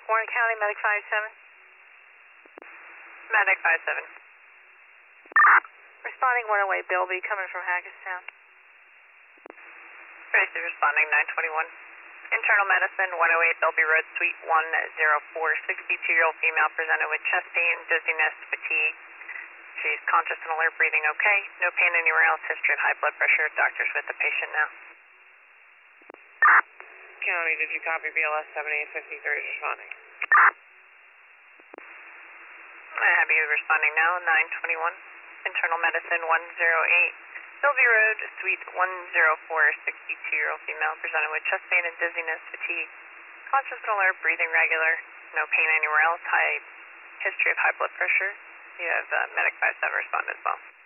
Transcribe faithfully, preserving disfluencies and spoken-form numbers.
Warren County, Medic five seven. Medic five seven. Responding one oh eight, Bilby, coming from Hackettstown. Tracy responding nine twenty-one. Internal medicine, one oh eight Bilby Road, Suite one oh four, sixty-two-year-old female presented with chest pain, dizziness, fatigue. She's conscious and alert, breathing okay. No pain anywhere else. History of high blood pressure. Doctor's with the patient now. County, did you copy B L S seventy-eight fifty-three responding? I have you responding now, nine twenty-one. Internal medicine, one oh eight Bilby Road, Suite one oh four, sixty-two-year-old female presented with chest pain and dizziness, fatigue. Conscious and alert, breathing regular. No pain anywhere else. High history of high blood pressure. You have uh, Medic five seven respond as well.